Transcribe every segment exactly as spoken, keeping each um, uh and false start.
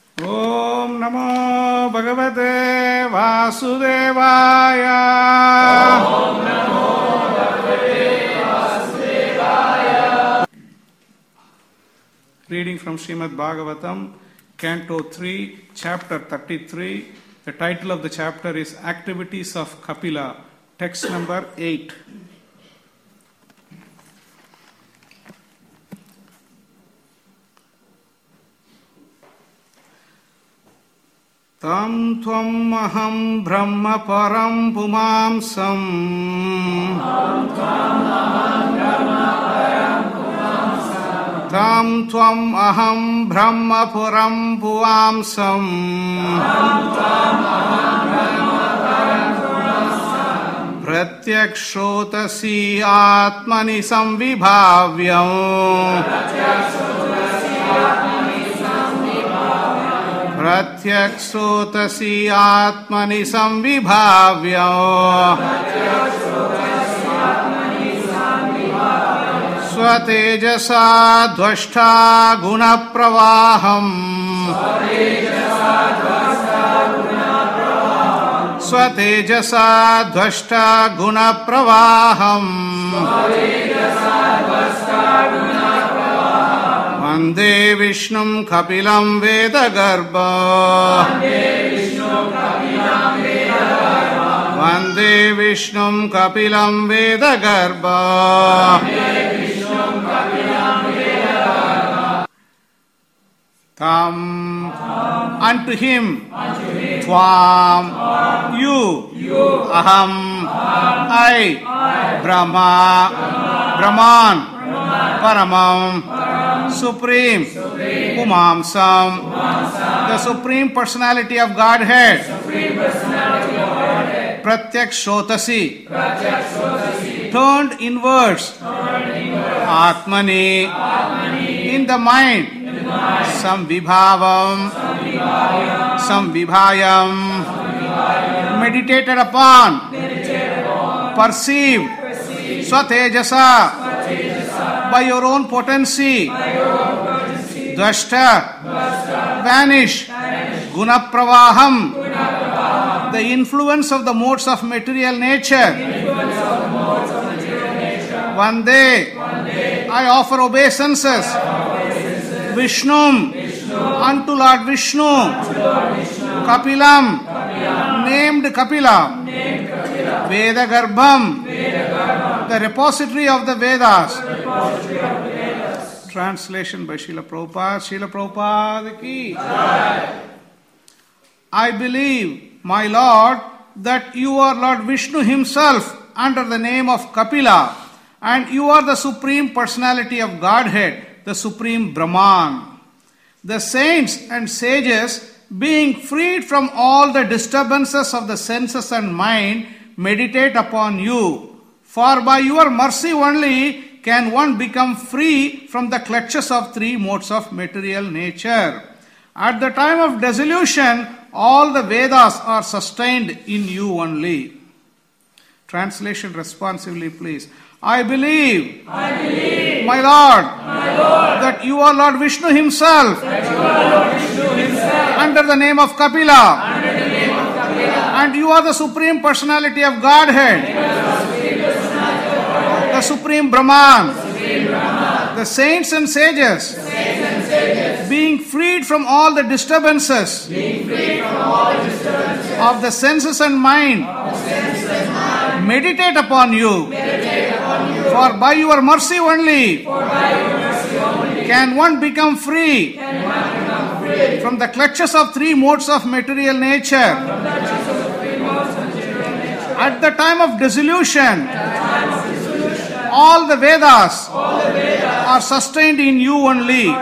Om Namo Bhagavate Vasudevaya. Om Namo Bhagavate Vasudevaya. Reading from Srimad Bhagavatam, Canto three, Chapter thirty-three. The title of the chapter is Activities of Kapila. Text number eight. Tam tvam aham brahma param pumamsam. Tam tvam aham brahma param pumamsam. Pratyakshotasi atmani samvibhavyam. Pratyakshotasi atmani samvibhavyam. Swatejasa dvashta guna pravaham. Swatejasa dvashta guna pravaham. Vande Vishnum Kapilam Vedagarbha. Vande Vishnum Kapilam Vedagarbha. Tam, unto him, Tvam, you, Aham, I, Brahma, Brahman, Paramam, Supreme, Pumamsam, the Supreme Personality of Godhead, Pratyakshotasi, turned inwards, Atmani, in the mind, Samvibhavam, Samvibhayam, meditated upon, perceived, Swatejasa, by your own potency, Dvashta, vanish, Gunapravaham, the influence of the modes of material nature. One day, I offer obeisances, Vishnum, unto Lord Vishnu, Kapilam, named Kapila, Vedagarbham, the repository of the Vedas. Translation by Srila Prabhupada. Srila Prabhupada ki. I believe, my Lord, that you are Lord Vishnu himself under the name of Kapila, and you are the Supreme Personality of Godhead, the Supreme Brahman. The saints and sages, being freed from all the disturbances of the senses and mind, meditate upon you. For by your mercy only can one become free from the clutches of three modes of material nature. At the time of dissolution, all the Vedas are sustained in you only. Translation responsively, please. I believe, I believe, my Lord, my Lord, that you are Lord Vishnu himself, that you are Lord Vishnu himself, under the name of Kapila, under the name of Kapila, and you are the Supreme Personality of Godhead, the Supreme Brahman, the saints and sages, being freed from all the disturbances of the senses and mind, meditate upon you. For by your mercy only can one become free from the clutches of three modes of material nature. At the time of dissolution, all the Vedas are sustained in you only.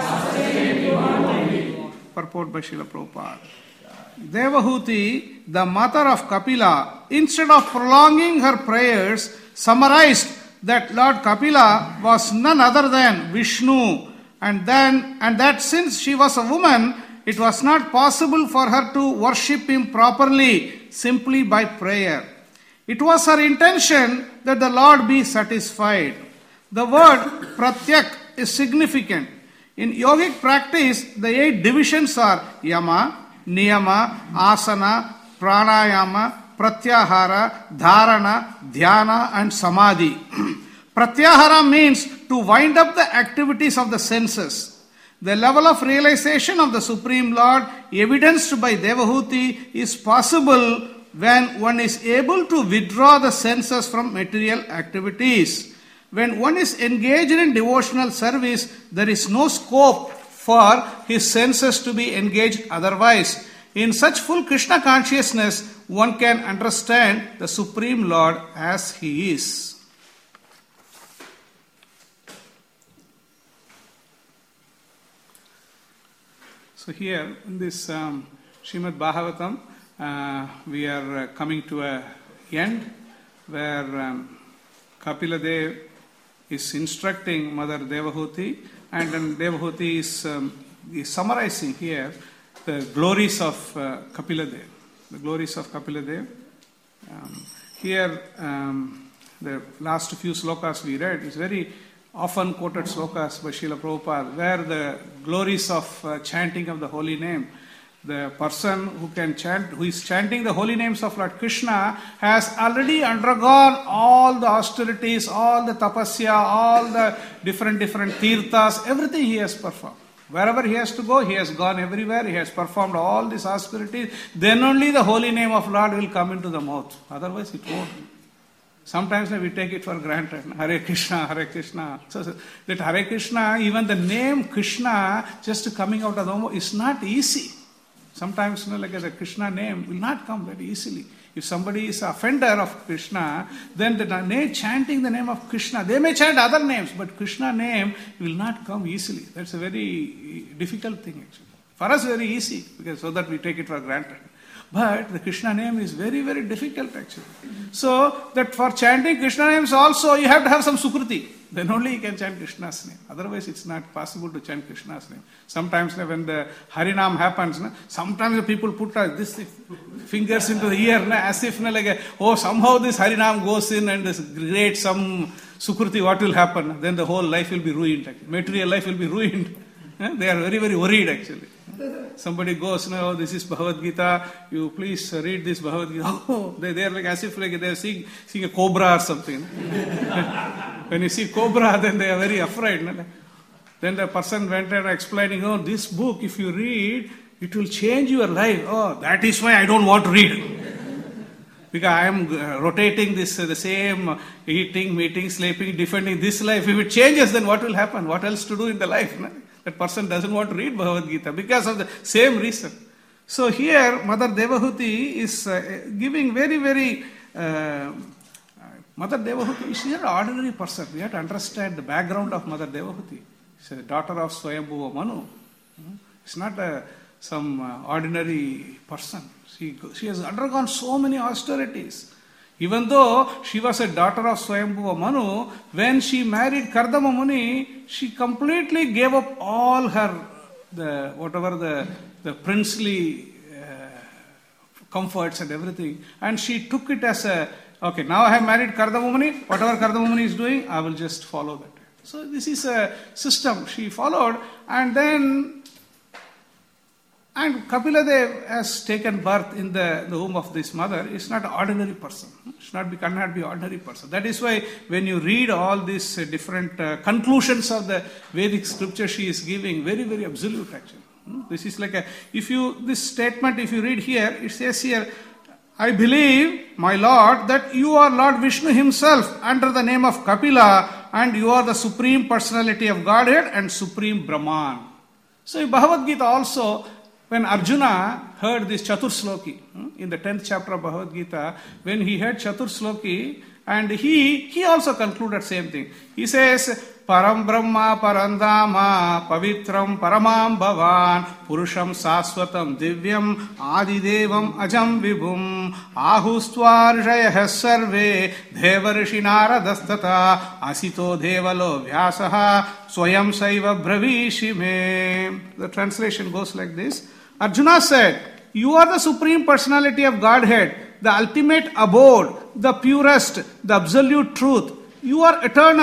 Purport by Srila Prabhupada. Devahuti, the mother of Kapila, instead of prolonging her prayers, summarized that Lord Kapila was none other than Vishnu, and then and that since she was a woman, it was not possible for her to worship him properly simply by prayer. It was her intention that the Lord be satisfied. The word pratyak is significant. In yogic practice, the eight divisions are yama, niyama, asana, pranayama, pratyahara, dharana, dhyana and samadhi. Pratyahara means to wind up the activities of the senses. The level of realization of the Supreme Lord evidenced by Devahuti is possible when one is able to withdraw the senses from material activities. When one is engaged in devotional service, there is no scope for his senses to be engaged otherwise. In such full Krishna consciousness, one can understand the Supreme Lord as He is. So here in this um, Srimad Bhagavatam, uh, we are uh, coming to a end where um, Kapila Dev is instructing Mother Devahuti, and then Devahuti is, um, is summarizing here the glories of uh, Kapila Dev. The glories of Kapila Dev. Um, here, um, the last few slokas we read is very often quoted slokas by Srila Prabhupada, where the glories of uh, chanting of the holy name. The person who can chant, who is chanting the holy names of Lord Krishna, has already undergone all the austerities, all the tapasya, all the different different tirthas, everything he has performed. Wherever he has to go, he has gone everywhere, he has performed all these austerities. Then only the holy name of Lord will come into the mouth. Otherwise it won't. Sometimes we take it for granted. Hare Krishna, Hare Krishna. So, so that Hare Krishna, even the name Krishna, just coming out of the mouth is not easy. Sometimes, you know, like the Krishna name will not come very easily. If somebody is an offender of Krishna, then the name, chanting the name of Krishna, they may chant other names, but Krishna name will not come easily. That's a very difficult thing actually. For us, very easy, because so that we take it for granted. But the Krishna name is very, very difficult actually. So that for chanting Krishna names also, you have to have some sukruti. Then only you can chant Krishna's name. Otherwise, it's not possible to chant Krishna's name. Sometimes when the Harinam happens, sometimes the people put this fingers into the ear as if like, oh, somehow this Harinam goes in and this great some sukruti, what will happen? Then the whole life will be ruined. Actually. Material life will be ruined. They are very, very worried actually. Somebody goes, no, this is Bhagavad Gita, you please read this Bhagavad Gita. Oh, they, they are like as if like they are seeing, seeing a cobra or something. When you see cobra, then they are very afraid. No? Then the person went and explaining, oh, this book, if you read, it will change your life. Oh, that is why I don't want to read. Because I am uh, rotating this, uh, the same, uh, eating, meeting, sleeping, defending this life. If it changes, then what will happen? What else to do in the life? No? That person doesn't want to read Bhagavad Gita because of the same reason. So here, Mother Devahuti is uh, giving very, very... Uh, Mother Devahuti, she is an ordinary person. We have to understand the background of Mother Devahuti. She is a daughter of Swayambhuva Manu. It's not a, some uh, ordinary person. She, she has undergone so many austerities. Even though she was a daughter of Swayambhuva Manu, when she married Kardama Muni, she completely gave up all her, the whatever the, the princely uh, comforts and everything. And she took it as a, okay, now I have married Kardama Muni, whatever Kardama Muni is doing, I will just follow that. So this is a system she followed, and then And Kapila Dev has taken birth in the, the womb of this mother. It's not an ordinary person. It's not be, cannot be ordinary person. That is why when you read all these uh, different uh, conclusions of the Vedic scripture she is giving, very, very absolute actually. Hmm? This is like a, if you, this statement, if you read here, it says here, I believe, my Lord, that you are Lord Vishnu himself under the name of Kapila, and you are the Supreme Personality of Godhead and Supreme Brahman. So in Bhagavad Gita also, when Arjuna heard this Chatursloki, in the tenth chapter of Bhagavad Gita, when he heard Chatursloki, and he he also concluded same thing. He says, Param Brahma Parandama Pavitram Paramam Bhavan Purusham Saswatam Divyam Adidevam Ajam Vibhum Ahustvarjayah Sarve Devarshi Naradastata Asito Devalo Vyasaha Swayam Saiva Bravishime. The translation goes like this. Arjuna said, you are the Supreme Personality of Godhead, the ultimate abode, the purest, the absolute truth. You are eternal,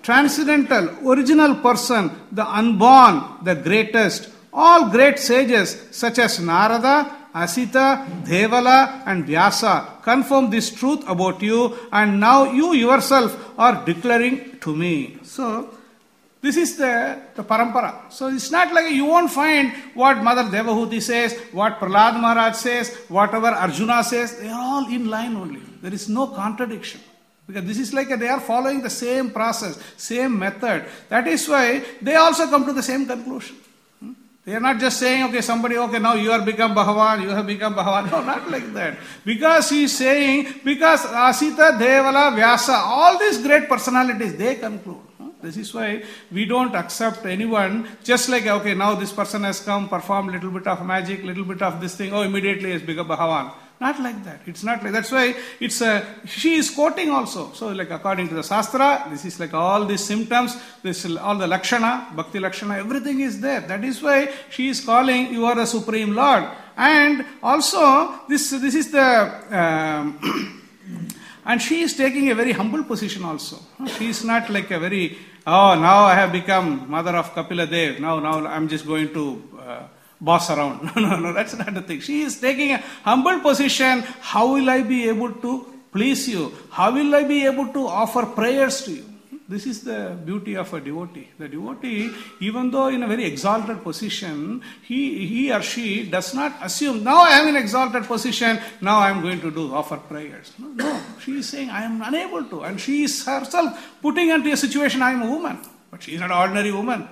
transcendental, original person, the unborn, the greatest. All great sages such as Narada, Asita, Devala and Vyasa confirm this truth about you, and now you yourself are declaring to me. So, this is the, the parampara. So, it's not like you won't find what Mother Devahuti says, what Prahlad Maharaj says, whatever Arjuna says. They are all in line only. There is no contradiction. Because this is like a, they are following the same process, same method. That is why they also come to the same conclusion. They are not just saying, okay, somebody, okay, now you have become Bhagavan, you have become Bhagavan. No, not like that. Because he is saying, because Asita, Devala, Vyasa, all these great personalities, they conclude. This is why we don't accept anyone just like, okay, now this person has come, performed little bit of magic, little bit of this thing, oh, immediately he has become Bhagavan. Not like that. It's not like that's why it's a, she is quoting also. So like according to the Shastra, this is like all these symptoms, this all the Lakshana, Bhakti Lakshana, everything is there. That is why she is calling you are the Supreme Lord. And also this this is the um, and she is taking a very humble position also. She is not like a very, oh, now I have become mother of Kapila Dev. Now now I'm just going to uh, boss around. No, no, no, that's not the thing. She is taking a humble position. How will I be able to please you? How will I be able to offer prayers to you? This is the beauty of a devotee. The devotee, even though in a very exalted position, he, he or she does not assume, now I am in exalted position, now I am going to do offer prayers. No, no, she is saying, I am unable to. And she is herself putting into a situation, I am a woman. But she is not an ordinary woman.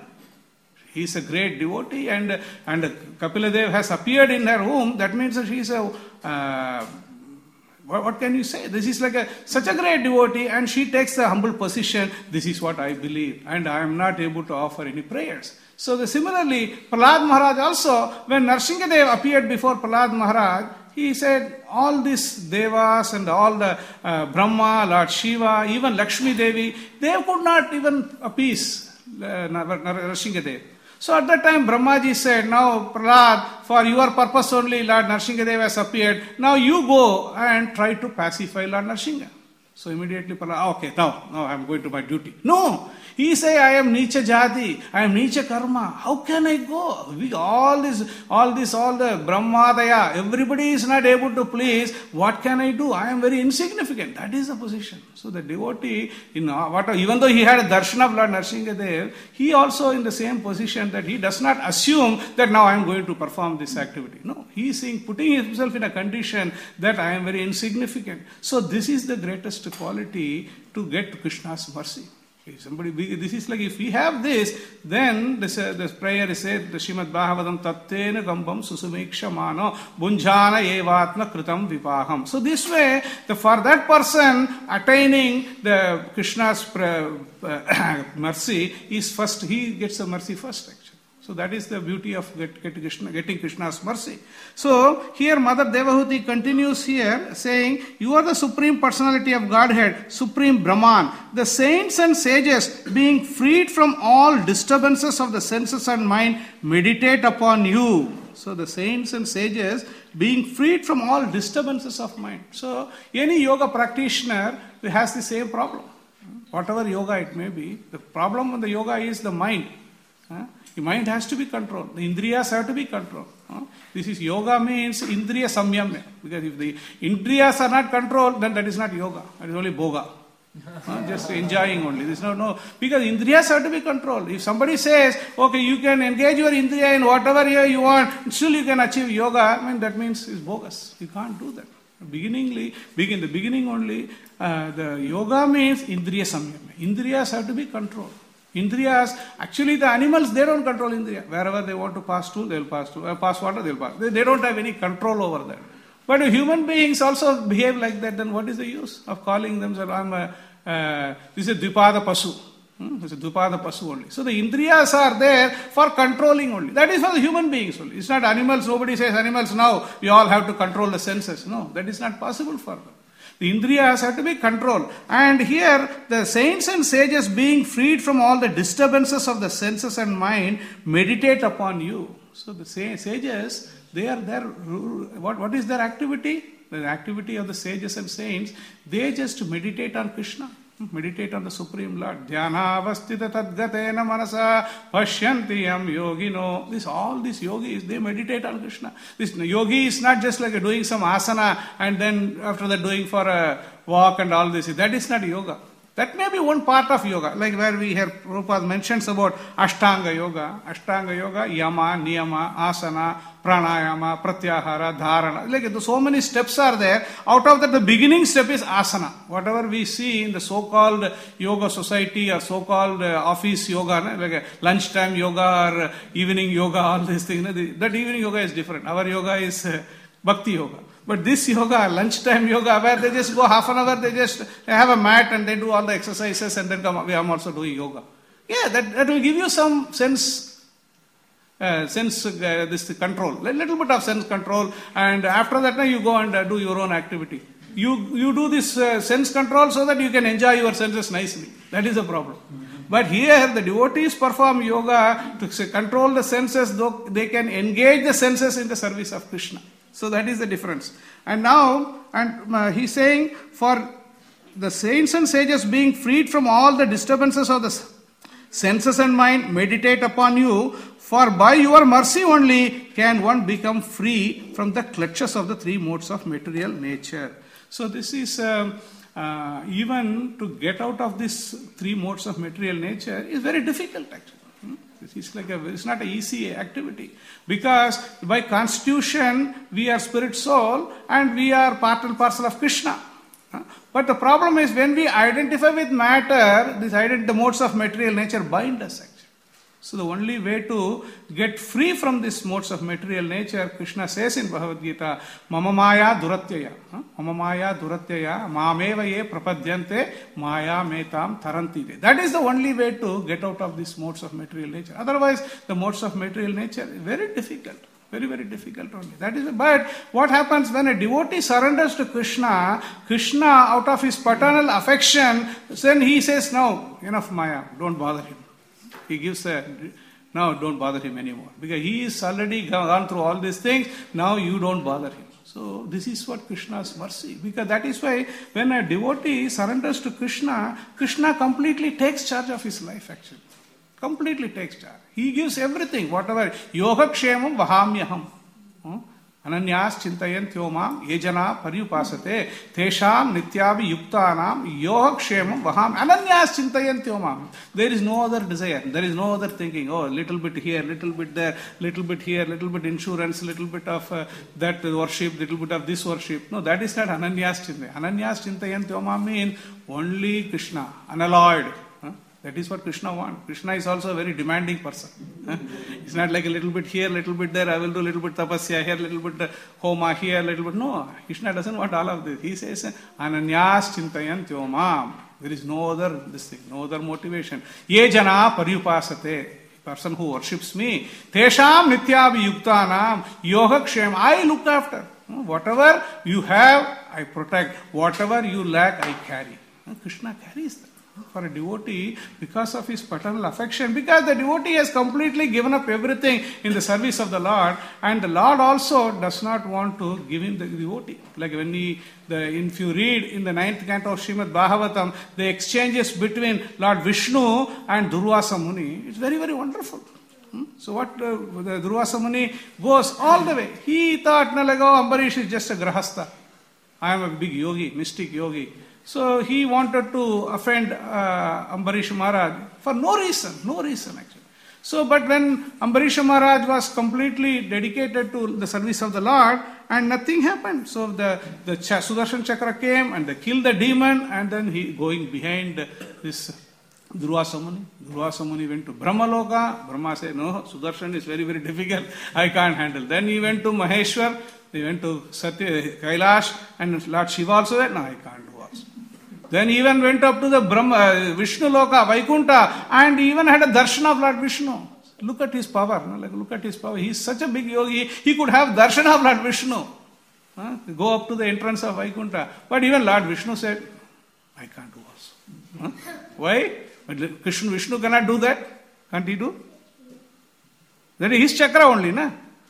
He is a great devotee, and and Kapila Dev has appeared in her womb. That means that she is a, uh, what, what can you say? This is like a such a great devotee, and she takes the humble position. This is what I believe, and I am not able to offer any prayers. So the, similarly, Prahlad Maharaj also, when Narsinghadev appeared before Prahlad Maharaj, he said all these devas and all the uh, Brahma, Lord Shiva, even Lakshmi Devi, they could not even appease uh, Narsinghadev. So at that time Brahmaji said, now Prahlad, for your purpose only Lord Narsinghadev has appeared. Now you go and try to pacify Lord Narsingha. So immediately Prahlad, okay, now, now I am going to my duty. No! He say, I am Nicha Jati, I am Nicha Karma. How can I go? We, all this, all this, all the Brahmadaya, everybody is not able to please. What can I do? I am very insignificant. That is the position. So the devotee, in what, even though he had a darshan of Lord Narsinghadev, he also in the same position that he does not assume that now I am going to perform this activity. No, he is saying, putting himself in a condition that I am very insignificant. So this is the greatest quality to get to Krishna's mercy. If somebody, this is like if we have this, then this, uh, this prayer is said, the Srimad Bhagavatam Tattena Gambam Susumeksha Mano Bunjana Evatma Kritam Vipaham. So this way, the, for that person attaining the Krishna's pra, uh, mercy is first, he gets the mercy first actually. So that is the beauty of get, get Krishna, getting Krishna's mercy. So here Mother Devahuti continues here saying, you are the Supreme Personality of Godhead, Supreme Brahman. The saints and sages, being freed from all disturbances of the senses and mind, meditate upon you. So the saints and sages, being freed from all disturbances of mind. So any yoga practitioner has the same problem. Whatever yoga it may be, the problem with the yoga is the mind. The mind has to be controlled. The indriyas have to be controlled. This is yoga means indriya samyamya. Because if the indriyas are not controlled, then that is not yoga. That is only boga. Just enjoying only. There is no, no. Because indriyas have to be controlled. If somebody says, okay, you can engage your indriya in whatever you want, still you can achieve yoga, I mean, that means it's bogus. You can't do that. Beginningly, begin the beginning only, uh, the yoga means indriya samyamya. Indriyas have to be controlled. Indriyas, actually the animals, they don't control indriya. Wherever they want to pass to, they will pass to. Uh, pass water, they will pass. They, they don't have any control over that. But if human beings also behave like that, then what is the use of calling themselves, I'm a, uh, this is Dvipada Pasu. Hmm? This is Dvipada Pasu only. So the indriyas are there for controlling only. That is for the human beings only. It's not animals. Nobody says animals now, we all have to control the senses. No, that is not possible for them. The indriyas have to be controlled. And here, the saints and sages, being freed from all the disturbances of the senses and mind, meditate upon you. So the sages, they are there. What, what is their activity? The activity of the sages and saints, they just meditate on Krishna. Meditate on the Supreme Lord. Dhyanavastita tadgatena manasa pashyanti yam yogino. This, all these yogis, they meditate on Krishna. This yogi is not just like doing some asana and then after that doing for a walk and all this. That is not yoga. That may be one part of yoga, like where we hear Prabhupada mentions about Ashtanga Yoga. Ashtanga Yoga, Yama, Niyama, Asana, Pranayama, Pratyahara, Dharana. Like so many steps are there. Out of that, the beginning step is Asana. Whatever we see in the so-called yoga society or so-called uh, office yoga, like a lunchtime yoga or evening yoga, all these things, that evening yoga is different. Our yoga is uh, Bhakti Yoga. But this yoga, lunchtime yoga, where they just go half an hour, they just have a mat and they do all the exercises and then come, I'm also doing yoga. Yeah, that, that will give you some sense, uh, sense, uh, this control, a little bit of sense control, and after that now you go and uh, do your own activity. You, you do this uh, sense control so that you can enjoy your senses nicely. That is the problem. But here the devotees perform yoga to control the senses, though they can engage the senses in the service of Krishna. So that is the difference. And now, and uh, he's saying, for the saints and sages being freed from all the disturbances of the senses and mind, meditate upon you, for by your mercy only can one become free from the clutches of the three modes of material nature. So this is, um, uh, even to get out of these three modes of material nature is very difficult actually. It's like a, it's not an easy activity, because by constitution we are spirit soul and we are part and parcel of Krishna. But the problem is when we identify with matter, these ident- the modes of material nature bind us actually. So the only way to get free from these modes of material nature, Krishna says in Bhagavad Gita, Mama Maya Duratyaya, Mama Maya Duratyaya, Mameva ye prapadyante, Maya metam tarantide. That is the only way to get out of these modes of material nature. Otherwise, the modes of material nature is very difficult. Very, very difficult only. That is, but what happens when a devotee surrenders to Krishna, Krishna out of his paternal affection, then he says, no, enough Maya, don't bother him. He gives a, now don't bother him anymore. Because he is already gone through all these things, now you don't bother him. So this is what Krishna's mercy. Because that is why when a devotee surrenders to Krishna, Krishna completely takes charge of his life actually. Completely takes charge. He gives everything, whatever. Yoga kshemam vahamyaham. Ananyas chintayantyomam yejana paryupasate tesham nityavi yuktanam yoga kshemam vaham. Ananyas chintayantyomam. There is no other desire. There is no other thinking. Oh, little bit here, little bit there, little bit here, little bit insurance, little bit of uh, that worship, little bit of this worship. No, that is not Ananyas chintayantyomam. Ananyas chintayantyomam means only Krishna, unalloyed. That is what Krishna wants. Krishna is also a very demanding person. It's not like a little bit here, little bit there, I will do a little bit tapasya here, little bit homa here, little bit. No, Krishna doesn't want all of this. He says, Ananyas chintayantyomam. There is no other this thing, no other motivation. Ye jana paryupasate. Person who worships me. Tesham nityavi yuktanam yoga kshem. I look after. Whatever you have, I protect. Whatever you lack, I carry. Krishna carries that. For a devotee, because of his paternal affection, because the devotee has completely given up everything in the service of the Lord, and the Lord also does not want to give him the devotee. Like when he, the, if you read in the ninth canto of Srimad Bhagavatam, the exchanges between Lord Vishnu and Durvasa Muni, it's very, very wonderful. Hmm? So what uh, the Durvasa Muni goes all the way. He thought, no, like, oh, Ambarish is just a grahastha. I am a big yogi, mystic yogi. So he wanted to offend uh, Ambarish Maharaj for no reason, no reason actually. So, but when Ambarish Maharaj was completely dedicated to the service of the Lord, and nothing happened. So the, the Ch- Sudarshan Chakra came and they killed the demon, and then he going behind this Durvasa Muni. Durvasa Muni went to Brahmaloka. Brahma said, no, Sudarshan is very, very difficult. I can't handle. Then he went to Maheshwar. They went to Satya, Kailash, and Lord Shiva also said, no, I can't do also. Then he even went up to the Brahma, Vishnu Loka, Vaikuntha, and even had a darshan of Lord Vishnu. Look at his power. No? Like, look at his power. He is such a big yogi. He could have darshan of Lord Vishnu. Huh? Go up to the entrance of Vaikuntha. But even Lord Vishnu said, I can't do also. Huh? Why? But Krishna Vishnu cannot do that. Can't he do? That is his chakra only, na?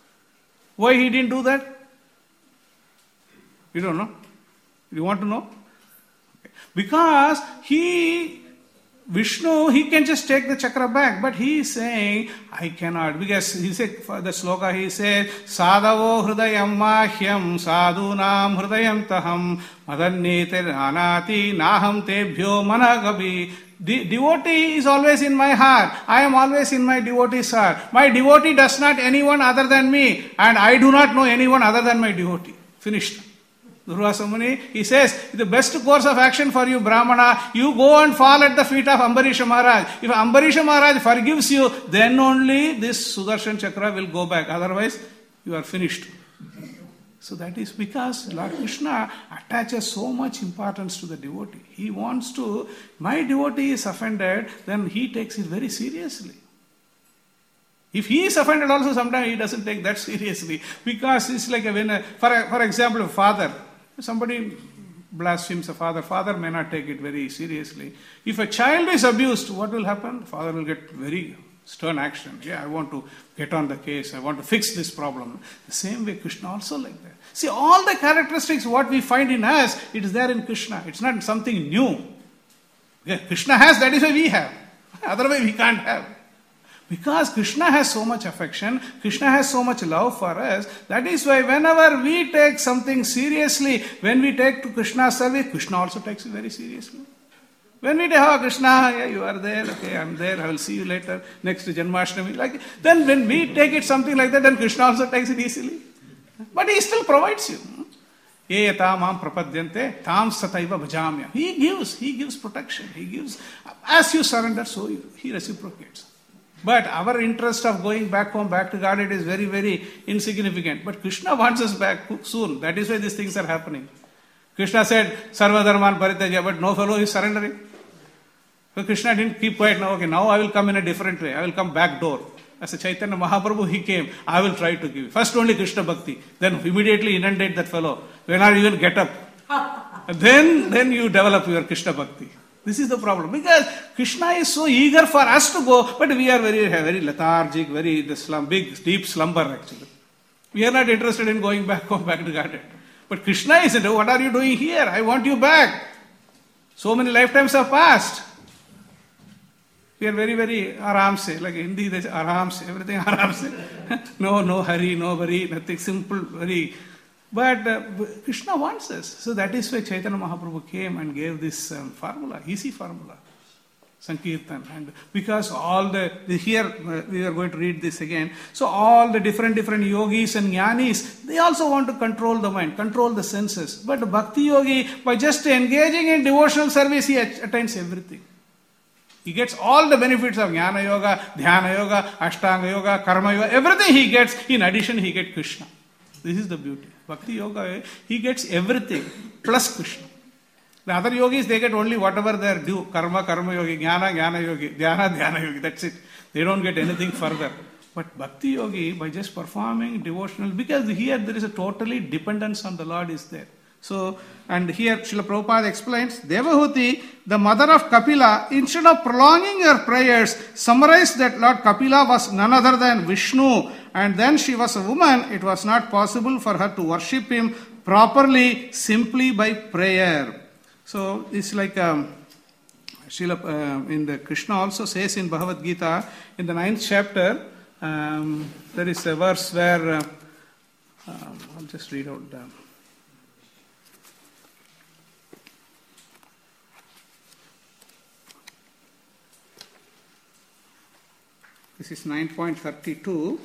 Why he didn't do that? You don't know? You want to know? Okay. Because he, Vishnu, he can just take the chakra back, but he is saying, I cannot. Because he said, for the sloka, he said, Sadavo hridayam mahyam sadunam hridayam taham madannete anati naham tebhyo managabi. The devotee is always in my heart. I am always in my devotee's heart. My devotee does not anyone other than me, and I do not know anyone other than my devotee. Finished. Durvasa Muni, he says, the best course of action for you, Brahmana, you go and fall at the feet of Ambarisha Maharaj. If Ambarisha Maharaj forgives you, then only this Sudarshan Chakra will go back. Otherwise, you are finished. So that is because Lord Krishna attaches so much importance to the devotee. He wants to, my devotee is offended, then he takes it very seriously. If he is offended also, sometimes he doesn't take that seriously. Because it's like, a, when a, for, a, for example, a father, somebody blasphemes a father, father may not take it very seriously. If a child is abused, what will happen? Father will get very stern action. Yeah, I want to get on the case. I want to fix this problem. The same way Krishna also like that. See, all the characteristics what we find in us, it is there in Krishna. It's not something new. Yeah, Krishna has, that is why we have. Otherwise we can't have. Because Krishna has so much affection, Krishna has so much love for us, that is why whenever we take something seriously, when we take to Krishna's service, Krishna also takes it very seriously. When we say, oh Krishna, yeah, you are there, okay, I am there, I will see you later, next to Janmashtami, like, then when we take it something like that, then Krishna also takes it easily. But he still provides you. Ye tamam prapadyante tam sataiva bhajamya. He gives, he gives protection, he gives, as you surrender, so you, he reciprocates. But our interest of going back home, back to Godhead is very, very insignificant. But Krishna wants us back soon. That is why these things are happening. Krishna said, Sarva Dharman Parityaja, but no fellow is surrendering. So Krishna didn't keep quiet. Now, okay, now I will come in a different way. I will come back door. As a Chaitanya Mahaprabhu, he came. I will try to give. First only Krishna Bhakti. Then immediately inundate that fellow. When are you even get up? then, then you develop your Krishna Bhakti. This is the problem. Because Krishna is so eager for us to go, but we are very, very lethargic, very the slum, big, deep slumber actually. We are not interested in going back home, back to Godhead. But Krishna is, what are you doing here? I want you back. So many lifetimes have passed. We are very, very aram se, like in Hindi, there's aram se, everything aram se. no, no hurry, no worry, nothing simple, very. But uh, Krishna wants us. So that is why Chaitanya Mahaprabhu came and gave this um, formula, easy formula, Sankirtan. And because all the, the here uh, we are going to read this again. So all the different, different yogis and jnanis, they also want to control the mind, control the senses. But the Bhakti yogi, by just engaging in devotional service, he attains everything. He gets all the benefits of Jnana Yoga, Dhyana Yoga, Ashtanga Yoga, Karma Yoga, everything he gets. In addition, he gets Krishna. This is the beauty. Bhakti Yoga, he gets everything plus Krishna. The other yogis, they get only whatever they are due. Karma, Karma Yogi, Jnana, Jnana Yogi, Dhyana, Dhyana Yogi. That's it. They don't get anything further. But Bhakti Yogi, by just performing devotional, because here there is a totally dependence on the Lord is there. So, and here Srila Prabhupada explains, Devahuti, the mother of Kapila, instead of prolonging her prayers, summarized that Lord Kapila was none other than Vishnu, and then she was a woman. It was not possible for her to worship him properly simply by prayer. So, it's like um, Srila, uh, in the Krishna also says in Bhagavad Gita, in the ninth chapter, um, there is a verse where, uh, um, I'll just read out the This is nine point thirty-two.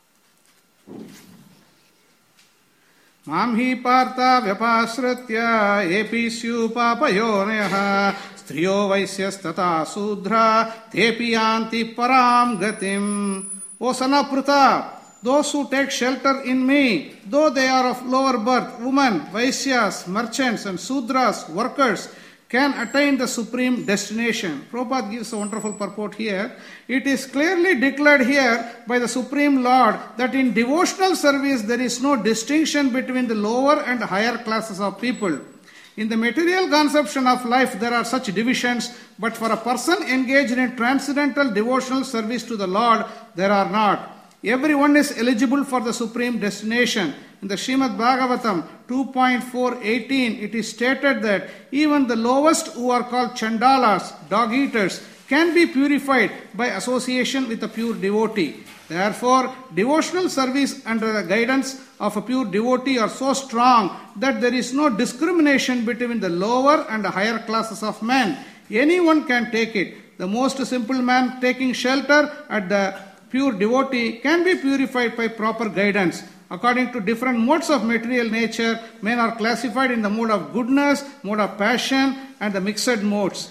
Mam hi partha vyapasratya epi syu papayoneha striyo vaisyastata sudra tepi yanti param gatim. O son of Pritha, those who take shelter in me, though they are of lower birth, women, Vaisyas, merchants and Sudras, workers, can attain the supreme destination. Prabhupada gives a wonderful purport here. It is clearly declared here by the Supreme Lord that in devotional service there is no distinction between the lower and higher classes of people. In the material conception of life there are such divisions, but for a person engaged in transcendental devotional service to the Lord, there are not. Everyone is eligible for the supreme destination. In the Srimad Bhagavatam two point four eighteen, it is stated that even the lowest, who are called chandalas, dog eaters, can be purified by association with a pure devotee. Therefore, devotional service under the guidance of a pure devotee are so strong that there is no discrimination between the lower and the higher classes of men. Anyone can take it. The most simple man taking shelter at the pure devotee can be purified by proper guidance. According to different modes of material nature, men are classified in the mode of goodness, mode of passion, and the mixed modes.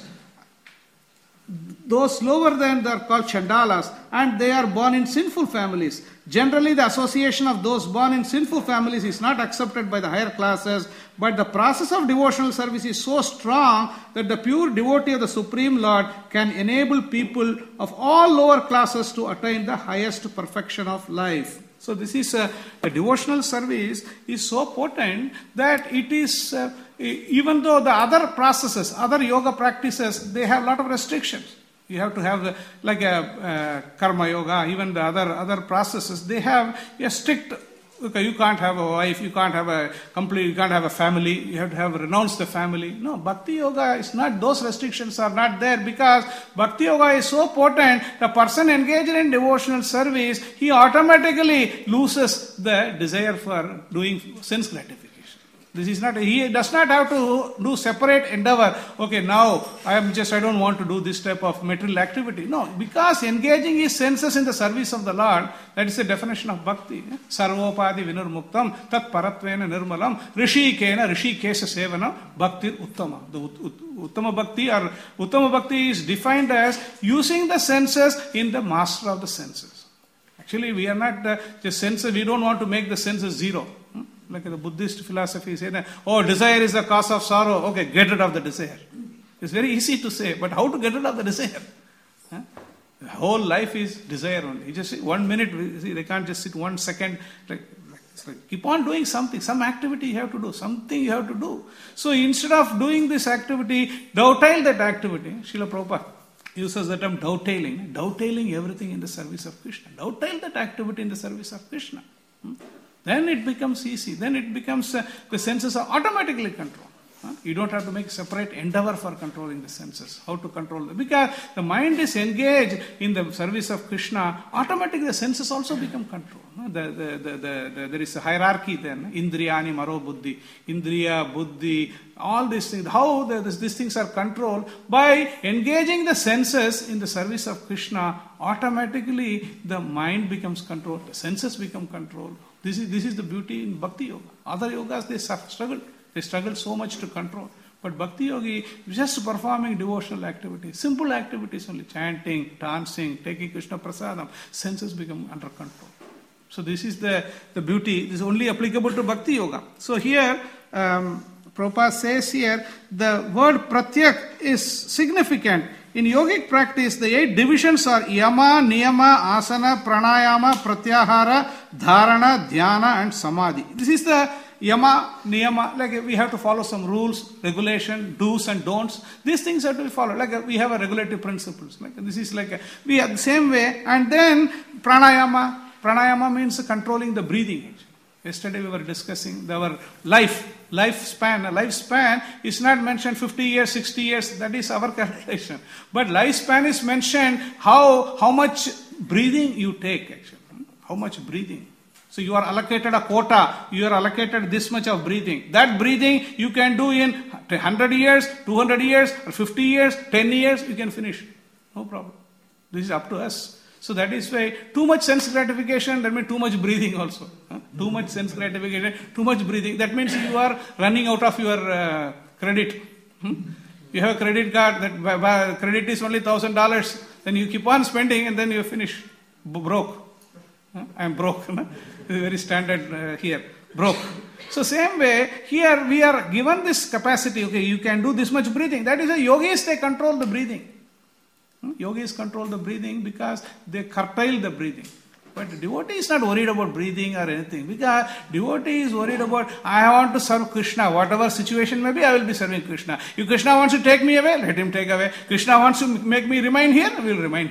Those lower than they are called chandalas, and they are born in sinful families. Generally, the association of those born in sinful families is not accepted by the higher classes, but the process of devotional service is so strong that the pure devotee of the Supreme Lord can enable people of all lower classes to attain the highest perfection of life. So this is a, a devotional service is so potent that it is, uh, even though the other processes, other yoga practices, they have a lot of restrictions. You have to have the, like a, a karma yoga, even the other other processes, they have a strict, okay, you can't have a wife, you can't have a complete, you can't have a family, you have to have renounced the family. No, Bhakti Yoga is not, those restrictions are not there, because Bhakti Yoga is so potent, the person engaged in devotional service, he automatically loses the desire for doing sense gratification. This is not, he does not have to do separate endeavor. Okay, now I am just, I don't want to do this type of material activity. No, because engaging his senses in the service of the Lord, that is the definition of bhakti. Sarvopadi vinurmuktam tat paratvena nirmalam rishikena rishikesha sevanam bhaktir uttama. The uttama bhakti or uttama bhakti is defined as using the senses in the master of the senses. Actually, we are not uh, just senses, we don't want to make the senses zero. Like the Buddhist philosophy say that, oh, desire is the cause of sorrow. Okay, get rid of the desire. It's very easy to say, but how to get rid of the desire? Huh? The whole life is desire only. You just one minute, see, they can't just sit one second. Like, like, keep on doing something. Some activity you have to do. Something you have to do. So instead of doing this activity, dovetail that activity. Srila Prabhupada uses the term dovetailing. Dovetailing everything in the service of Krishna. Dovetail that activity in the service of Krishna. Hmm? Then it becomes easy. Then it becomes, uh, the senses are automatically controlled. Huh? You don't have to make separate endeavor for controlling the senses. How to control them? Because the mind is engaged in the service of Krishna, automatically the senses also become controlled. Huh? The, the, the, the, the, there is a hierarchy then. Indriyani maro buddhi. Indriya, buddhi, all these things. How the, this, these things are controlled? By engaging the senses in the service of Krishna, automatically the mind becomes controlled. The senses become controlled. This is, this is the beauty in Bhakti Yoga. Other yogas, they struggle. They struggle so much to control. But Bhakti Yogi is just performing devotional activities. Simple activities only. Chanting, dancing, taking Krishna Prasadam. Senses become under control. So this is the, the beauty. This is only applicable to Bhakti Yoga. So here, um, Prabhupada says here, the word pratyak is significant. In yogic practice, the eight divisions are yama, niyama, asana, pranayama, pratyahara, dharana, dhyana, and samadhi. This is the yama, niyama, like we have to follow some rules, regulation, do's and don'ts. These things have to be followed. Like we have a regulative principles. Like this is like a, we are the same way. And then pranayama. Pranayama means controlling the breathing. Yesterday we were discussing our life. Lifespan, a lifespan is not mentioned fifty years, sixty years, that is our calculation. But lifespan is mentioned how, how much breathing you take actually. How much breathing. So you are allocated a quota, you are allocated this much of breathing. That breathing you can do in one hundred years, two hundred years, or fifty years, ten years, you can finish. No problem. This is up to us. So that is why too much sense gratification, that means too much breathing also. Huh? Too much sense gratification, too much breathing. That means you are running out of your uh, credit. Hmm? You have a credit card, that by, by, credit is only one thousand dollars. Then you keep on spending and then you finish. B- broke. Huh? I am broke. Huh? This is very standard uh, here. Broke. So same way, here we are given this capacity. Okay, you can do this much breathing. That is why yogis, they control the breathing. Yogis control the breathing because they curtail the breathing. But devotee is not worried about breathing or anything. Because devotee is worried about, I want to serve Krishna. Whatever situation may be, I will be serving Krishna. If Krishna wants to take me away, let him take away. Krishna wants to make me remain here, I will remain here.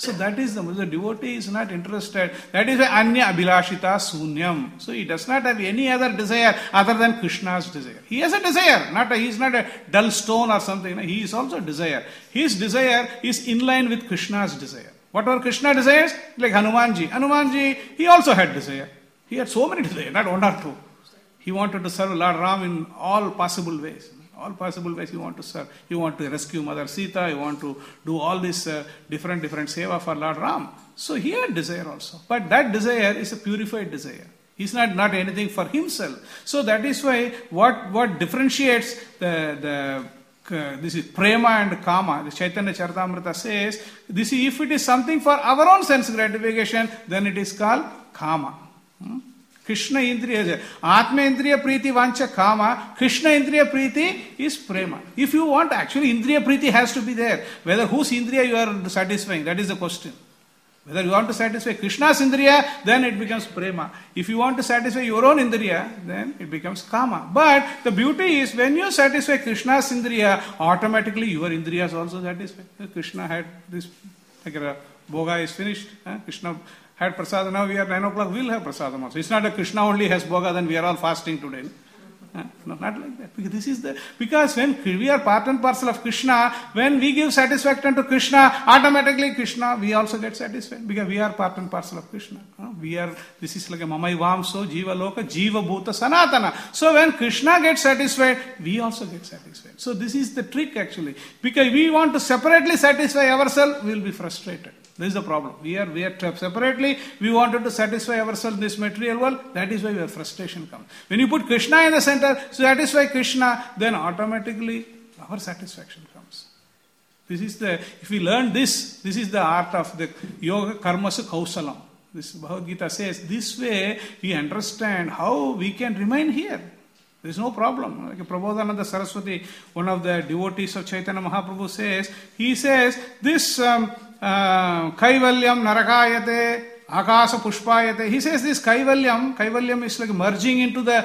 So that is the, the devotee is not interested. That is why Anya Abhilashita Sunyam. So he does not have any other desire other than Krishna's desire. He has a desire. Not a, he is not a dull stone or something. He is also a desire. His desire is in line with Krishna's desire. Whatever Krishna desires, like Hanumanji. Hanumanji, he also had desire. He had so many desires, not one or two. He wanted to serve Lord Ram in all possible ways. All possible ways he want to serve. He want to rescue Mother Sita. He want to do all this uh, different, different seva for Lord Ram. So he had desire also. But that desire is a purified desire. He's not, not anything for himself. So that is why what, what differentiates the, the uh, this is prema and kama. The Chaitanya Charitamrita says, this is, if it is something for our own sense gratification, then it is called kama. Hmm? Krishna Indriya, Atma Indriya Priti Vancha Kama, Krishna Indriya Priti is Prema. If you want, actually Indriya Priti has to be there. Whether whose Indriya you are satisfying, that is the question. Whether you want to satisfy Krishna's Indriya, then it becomes Prema. If you want to satisfy your own Indriya, then it becomes Kama. But the beauty is, when you satisfy Krishna's Indriya, automatically your Indriya is also satisfied. Krishna had this, like a Bhoga is finished. Huh? Krishna had prasada, now we are nine o'clock, we will have prasadam also. It's not that Krishna only has bhoga, then we are all fasting today. Uh, no, not like that. Because this is the, because when we are part and parcel of Krishna, when we give satisfaction to Krishna, automatically Krishna, we also get satisfied. Because we are part and parcel of Krishna. Uh, we are, this is like a mamai vamso, jiva loka, jiva bhuta sanatana. So when Krishna gets satisfied, we also get satisfied. So this is the trick actually. Because we want to separately satisfy ourselves, we will be frustrated. This is the problem. We are, we are separately, we wanted to satisfy ourselves in this material world. That is why our frustration comes. When you put Krishna in the center, satisfy Krishna, then automatically our satisfaction comes. This is the, if we learn this, this is the art of the yoga karmasu kausalam. This Bhagavad Gita says, this way we understand how we can remain here. There is no problem. Like Prabodhananda Saraswati, one of the devotees of Chaitanya Mahaprabhu says, he says, this um, uh, Kaivalyam Narakayate, Akasa Pushpayate, he says this Kaivalyam, Kaivalyam is like merging into the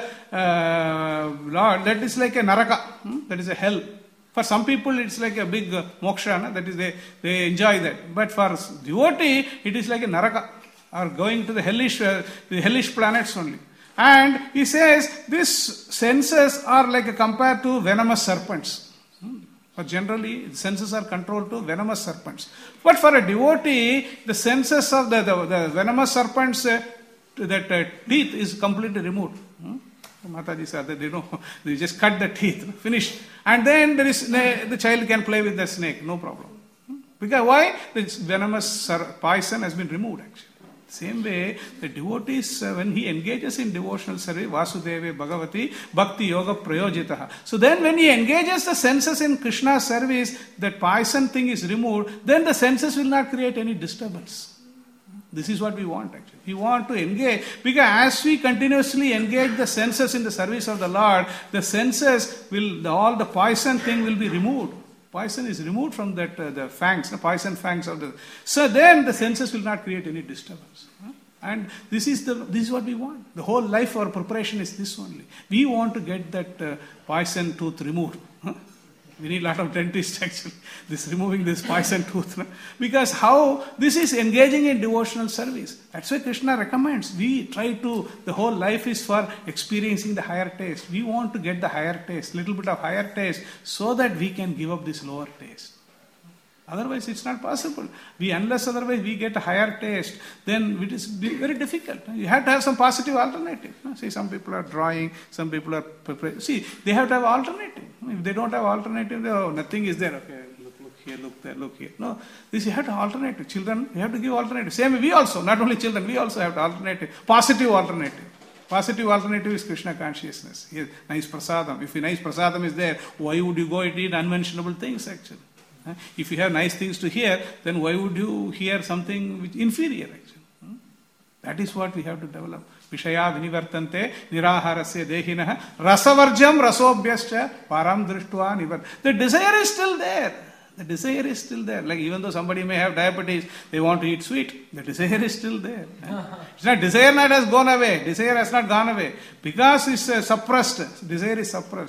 uh, Lord, that is like a Naraka, hmm? that is a hell. For some people it's like a big uh, moksha, no? That is they, they enjoy that. But for devotee, it is like a Naraka, or going to the hellish, uh, the hellish planets only. And he says, these senses are like a, compared to venomous serpents. Hmm. But generally, senses are controlled to venomous serpents. But for a devotee, the senses of the, the, the venomous serpents, uh, that uh, teeth is completely removed. Hmm. Mataji said that they know, they just cut the teeth, finished. And then there is the child can play with the snake, no problem. Hmm. Because why? The venomous poison has been removed actually. Same way, the devotees, uh, when he engages in devotional service, Vasudeva Bhagavati, Bhakti Yoga Prayojitaha. So then when he engages the senses in Krishna's service, that poison thing is removed, then the senses will not create any disturbance. This is what we want actually. We want to engage, because as we continuously engage the senses in the service of the Lord, the senses will, the, all the poison thing will be removed. Poison is removed from that uh, the fangs, the poison fangs of the. So then the senses will not create any disturbance. Huh? And this is the this is what we want. The whole life our preparation is this only. We want to get that uh, poison tooth removed. Huh? We need a lot of dentists actually. This removing this poison tooth. No? Because how this is engaging in devotional service. That's why Krishna recommends. We try to, the whole life is for experiencing the higher taste. We want to get the higher taste, little bit of higher taste, so that we can give up this lower taste. Otherwise, it's not possible. We, unless otherwise we get a higher taste, then it is very difficult. You have to have some positive alternative. See, some people are drawing, some people are preparing. See, they have to have alternative. If they don't have alternative, they, oh, nothing is there. Okay, look, look here, look there, look here. No, this you have to alternative. Children, you have to give alternative. Same way we also, not only children, we also have to alternative. Positive alternative. Positive alternative is Krishna consciousness. Yes, nice prasadam. If a nice prasadam is there, why would you go and eat unmentionable things actually? If you have nice things to hear, then why would you hear something which inferior actually? That is what we have to develop. Vishaya vinivartante niraharasya dehinah rasavarjam rasobhyascha param drishtva nivar. The desire is still there. The desire is still there. Like even though somebody may have diabetes, they want to eat sweet. The desire is still there. It's not desire not has gone away. Desire has not gone away. Because it's uh, suppressed. Desire is suppressed. No?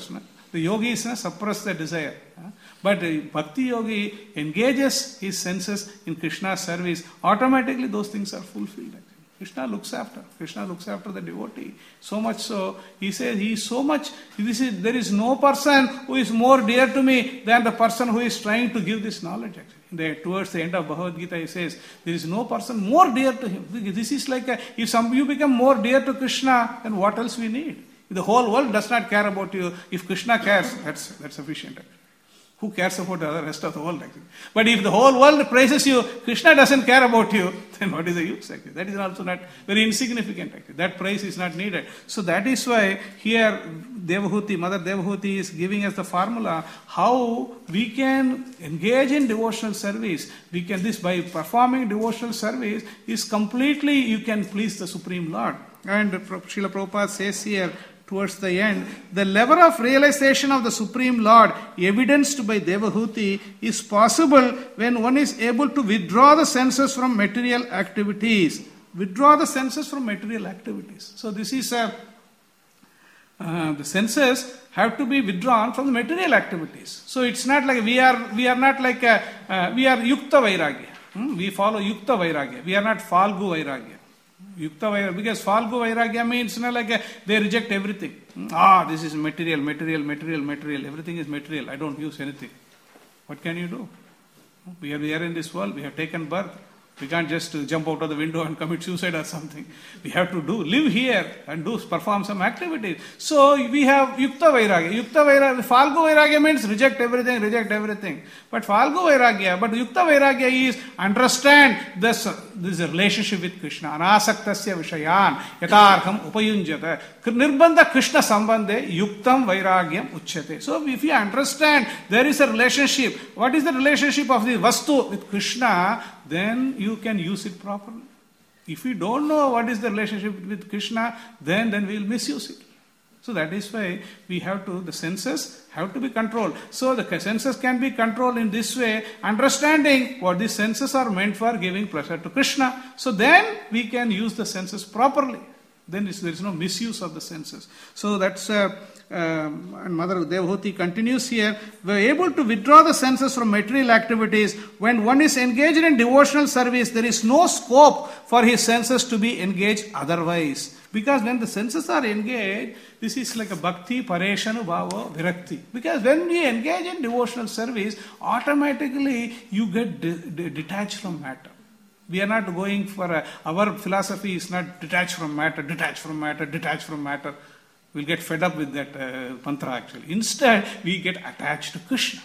The yogis uh, suppress the desire. Uh, but uh, Bhakti yogi engages his senses in Krishna's service. Automatically those things are fulfilled. Actually. Krishna looks after. Krishna looks after the devotee. So much so, he says, he is so much, this is, there is no person who is more dear to me than the person who is trying to give this knowledge. Actually. The, towards the end of Bhagavad Gita, he says, there is no person more dear to him. This is like, a, if some you become more dear to Krishna, then what else we need? If the whole world does not care about you, if Krishna cares, that's, that's sufficient. Actually. Who cares about the rest of the world? Actually? But if the whole world praises you, Krishna doesn't care about you, then what is the use? Actually? That is also not very insignificant. Actually. That praise is not needed. So that is why here Devahuti, Mother Devahuti is giving us the formula how we can engage in devotional service. We can this by performing devotional service is completely you can please the Supreme Lord. And Srila Prabhupada says here, towards the end, the level of realization of the Supreme Lord evidenced by Devahuti is possible when one is able to withdraw the senses from material activities. Withdraw the senses from material activities. So this is a, uh, the senses have to be withdrawn from the material activities. So it's not like we are, we are not like, a, uh, we are Yukta Vairagya. Hmm? We follow Yukta Vairagya. We are not Falgu Vairagya. Yukta Vairagya, because Falgu Vairagya means you know, like a, they reject everything. Ah, this is material, material, material, material. Everything is material. I don't use anything. What can you do? We are, we are in this world. We have taken birth. We can't just jump out of the window and commit suicide or something. We have to do, live here and do, perform some activities. So we have Yukta Vairagya. Yukta Vairagya, Falgu Vairagya means reject everything, reject everything. But Falgu Vairagya, but Yukta Vairagya is understand this, this relationship with Krishna. Anasaktasya Vishayan, Yatarham Upayunjata. Nirbandha Krishna Sambandhe, Yuktam Vairagyam Uchyate. So if you understand there is a relationship, what is the relationship of the Vastu with Krishna, then you can use it properly. If you don't know what is the relationship with Krishna, then, then we will misuse it. So that is why we have to, the senses have to be controlled. So the senses can be controlled in this way, understanding what the senses are meant for giving pleasure to Krishna. So then we can use the senses properly. Then there is no misuse of the senses. So that's, uh, um, and Mother Devahuti continues here, we are able to withdraw the senses from material activities. When one is engaged in devotional service, there is no scope for his senses to be engaged otherwise. Because when the senses are engaged, this is like a bhakti, pareshanu, bhava, virakti. Because when we engage in devotional service, automatically you get de- de- detached from matter. We are not going for a, our philosophy is not detached from matter, detached from matter, detached from matter. We'll get fed up with that uh, mantra actually. Instead, we get attached to Krishna.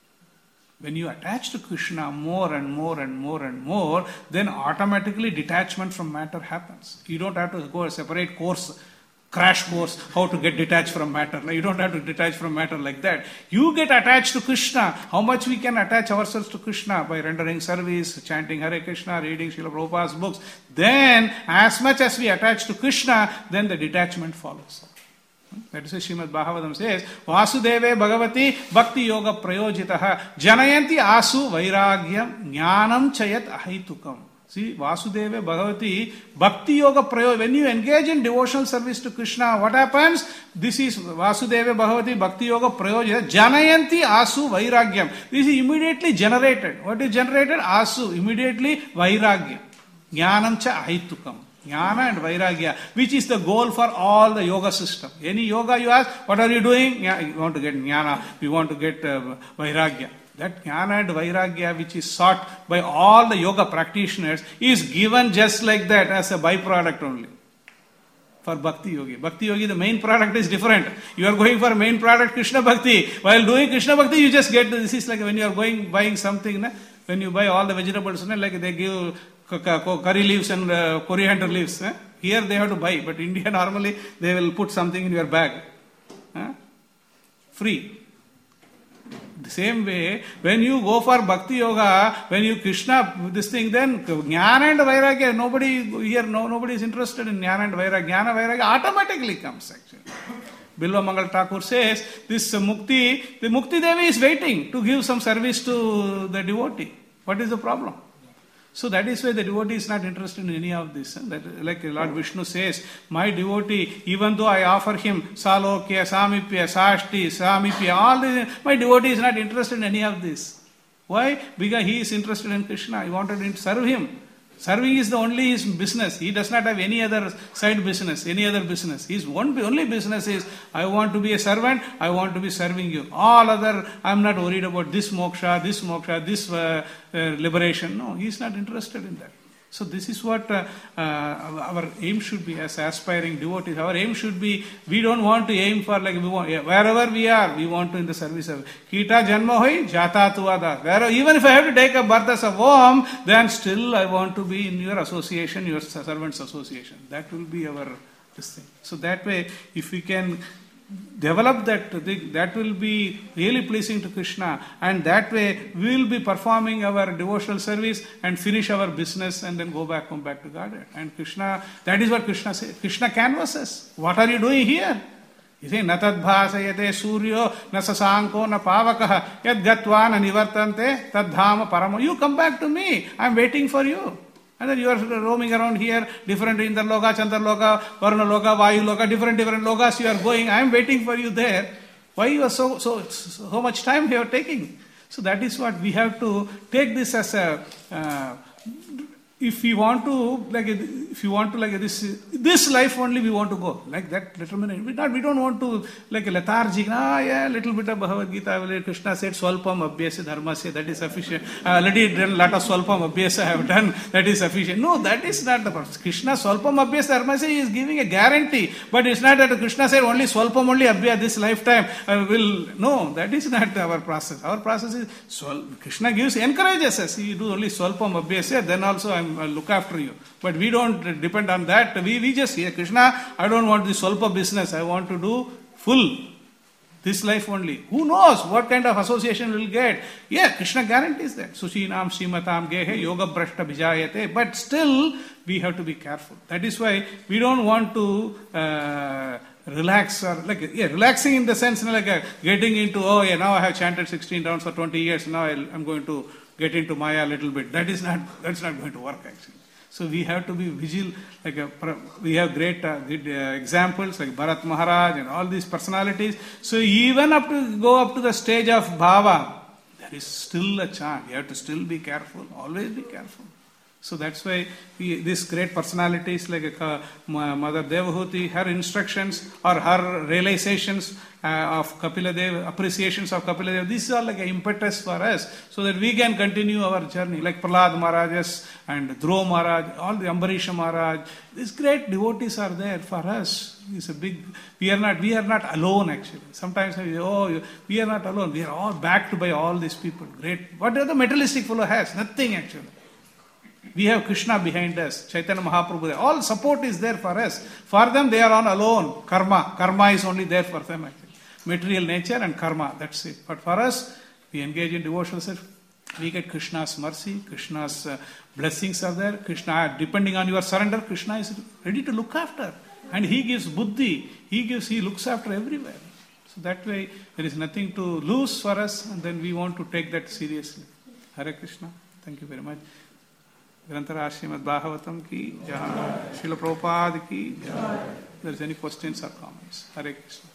When you attach to Krishna more and more and more and more, then automatically detachment from matter happens. You don't have to go a separate course, crash course, how to get detached from matter. You don't have to detach from matter like that. You get attached to Krishna. How much we can attach ourselves to Krishna? By rendering service, chanting Hare Krishna, reading Srila Prabhupada's books. Then, as much as we attach to Krishna, then the detachment follows. That is why Srimad Bhagavatam says, Vasudeve Bhagavati Bhakti Yoga Prayojitaha Janayanti Asu Vairagyam Jnanam Chayat Ahaitukam. See, Vasudeva Bhagavati Bhakti Yoga Prayo. When you engage in devotional service to Krishna, what happens? This is Vasudeva Bhagavati Bhakti Yoga Prayo. Janayanti Asu Vairagyam. This is immediately generated. What is generated? Asu. Immediately Vairagyam. Jnanam cha Ahaitukam. Jnana and Vairagya, which is the goal for all the yoga system. Any yoga you ask, what are you doing? Yeah, you want to get Jnana, we want to get uh, Vairagya. That Jnana and Vairagya, which is sought by all the yoga practitioners, is given just like that as a byproduct only. For Bhakti Yogi. Bhakti Yogi, the main product is different. You are going for main product Krishna Bhakti. While doing Krishna Bhakti, you just get, this is like when you are going, buying something, na? When you buy all the vegetables, na? Like they give curry leaves and uh, coriander leaves. Eh? Here they have to buy, but India normally they will put something in your bag. Eh? Free. The same way, when you go for Bhakti Yoga, when you Krishna, this thing, then Jnana and Vairagya, nobody here, no, nobody is interested in Jnana and Vairagya. Jnana Vairagya automatically comes actually. Bilva Mangal Thakur says, this uh, Mukti, the Mukti Devi is waiting to give some service to the devotee. What is the problem? So that is why the devotee is not interested in any of this. That, like Lord Vishnu says, my devotee, even though I offer him Salokya, Samipya, Sashti, Samipya, all this, my devotee is not interested in any of this. Why? Because he is interested in Krishna. He wanted to serve him. Serving is the only his business. He does not have any other side business, any other business. His one only business is, I want to be a servant, I want to be serving you. All other, I am not worried about this moksha, this moksha, this uh, uh, liberation. No, he is not interested in that. So this is what uh, uh, our aim should be as aspiring devotees. Our aim should be, we don't want to aim for like, we want, wherever we are, we want to in the service of Kita Janma Hoi, Jata Tuada. Where, even if I have to take a birth as a worm, then still I want to be in your association, your servants association. That will be our this thing. So that way, if we can develop that, that will be really pleasing to Krishna, and that way we will be performing our devotional service and finish our business and then go back home back to Godhead. And Krishna, that is what Krishna says. Krishna canvasses. What are you doing here? He says, na tadbhasayate suryo, na sasanko, na pavakaha, yad gatva na nivartante, tadhama paramo. You come back to me. I am waiting for you. And then you are roaming around here, different Indraloka, Chandraloka, Varunaloka, Vayuloka, different different lokas you are going. I am waiting for you there. Why you are so so so much time you are taking? So that is what we have to take this as a. Uh, if we want to like if you want to like this this life only we want to go like that determination. We not we don't want to like a lethargic. Ah yeah, little bit of Bhagavad Gita. Krishna said Swalpam Abhyasa Dharmasya, that is sufficient. I already done a lot of Swalpam Abhyasa I have done, that is sufficient. No, that is not the purpose. Krishna Swalpam Abhyasa Dharmasya is giving a guarantee, but it's not that Krishna said only Swalpam only Abhyasa this lifetime uh, will. No, that is not our process. Our process is Swal, Krishna gives encourages us. You do only Swalpam Abhyasa, then also I'm I'll look after you. But we don't depend on that. We, we just say, Krishna, I don't want this Swalpa business. I want to do full. This life only. Who knows what kind of association we'll get? Yeah, Krishna guarantees that. Sushinam Srimatam Gehe Yoga Brashta Bijayate. But still, we have to be careful. That is why we don't want to uh, relax or like, yeah, relaxing in the sense like uh, getting into, oh yeah, now I have chanted sixteen rounds for twenty years. Now I'll, I'm going to get into Maya a little bit. That is not, that's not going to work actually. So we have to be vigilant. Like a, we have great uh, good, uh, examples like Bharat Maharaj and all these personalities. So even up to go up to the stage of Bhava, there is still a chance. You have to still be careful. Always be careful. So that's why we, these great personalities like uh, Mother Devahuti, her instructions or her realizations uh, of Kapila Deva, appreciations of Kapila Deva, these are like an impetus for us so that we can continue our journey. Like Prahlad Maharajas and Dhruva Maharaj, all the Ambarisha Maharaj, these great devotees are there for us. It's a big, we are not, we are not alone actually. Sometimes we say, oh, we are not alone. We are all backed by all these people. Great. What the materialistic fellow has? Nothing actually. We have Krishna behind us, Chaitanya Mahaprabhu. All support is there for us. For them, they are on alone. Karma. Karma is only there for them actually. Material nature and karma, that's it. But for us, we engage in devotional service. We get Krishna's mercy, Krishna's uh, blessings are there. Krishna, depending on your surrender, Krishna is ready to look after. And He gives buddhi. He gives, He looks after everywhere. So that way, there is nothing to lose for us. And then we want to take that seriously. Hare Krishna. Thank you very much. Grantara Srimad Bhagavatam ki jai, Srila Prabhupada ki jai. If there is any questions or comments. Hare Krishna.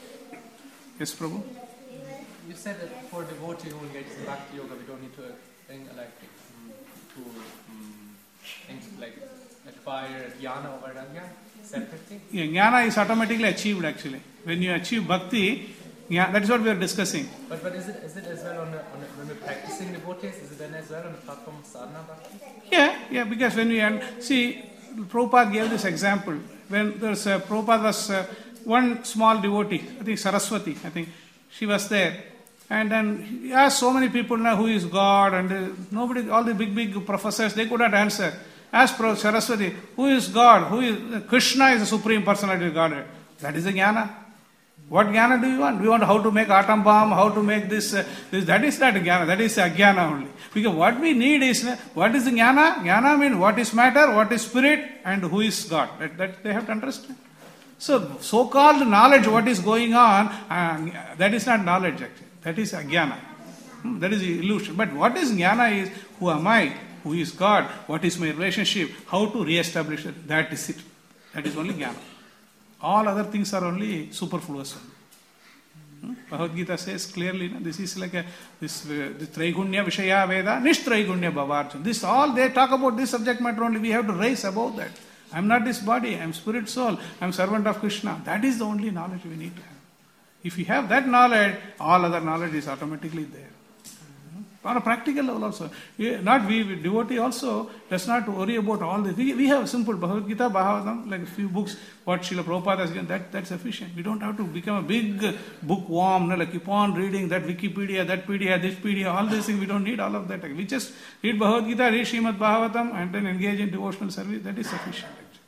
Yes, Prabhu? You said that for devotee who gets Bhakti Yoga, we don't need to think like um, to um, think, like acquire jnana or vairagya separately. Yeah, jnana is automatically achieved actually. When you achieve bhakti, yeah, that is what we are discussing. But but is it is it as well on, the, on the, when we're practicing devotees? Is it then as well on the platform of sadhana bhakti? Yeah, yeah, because when we and see, Prabhupada gave this example. When there's a Prabhupada was uh, one small devotee, I think Saraswati, I think she was there, and then he asked so many people now who is God, and uh, nobody, all the big big professors, they could not answer. Ask Saraswati, who is God? Who is uh, Krishna is the supreme personality of Godhead. That is the jnana. What jnana do you want? Do you want how to make atom bomb, how to make this, uh, this? That is not jnana, that is ajnana only. Because what we need is, uh, what is the jnana? Jnana means what is matter, what is spirit, and who is God. That, that they have to understand. So, so-called knowledge, what is going on, uh, that is not knowledge actually. That is ajnana. Hmm, that is illusion. But what is jnana is, who am I? who is God, what is my relationship, how to re-establish it. That is it. That is only jnana. All other things are only superfluous. Hmm? Bhagavad Gita says clearly, no? This is like a this uh, the Traigunya Vishaya Veda, Nishtraigunya Bhavarjuna. This all they talk about this subject matter only. We have to rise above that. I am not this body. I am spirit soul. I am servant of Krishna. That is the only knowledge we need to have. If you have that knowledge, all other knowledge is automatically there. On a practical level also. Not we, devotee also does not worry about all this. We, we have simple Bhagavad Gita, Bhagavatam, like a few books, what Srila Prabhupada has given, that, that's sufficient. We don't have to become a big bookworm, no, like keep on reading that Wikipedia, that P D F, this P D F, all these things. We don't need all of that. We just read Bhagavad Gita, read Srimad Bhagavatam, and then engage in devotional service. That is sufficient.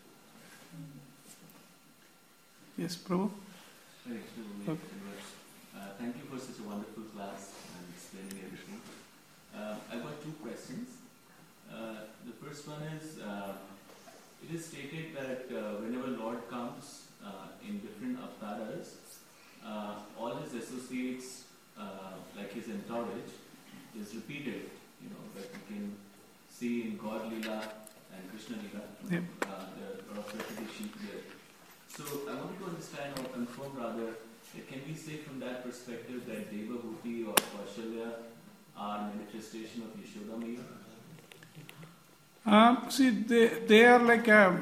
Yes, Prabhu? Very true. Uh, thank you for such a wonderful class and explaining everything. Uh, I've got two questions. Uh, the first one is, uh, it is stated that uh, whenever Lord comes uh, in different avatars, uh, all his associates, uh, like his entourage, is repeated. You know, that we can see in God Leela and Krishna Leela, Yep. uh, the lot of repetition there. So I wanted to understand or confirm rather, that can we say from that perspective that Devahuti or Kaushalya are manifestation of Yashoda Maya? Um, see, they, they are like a,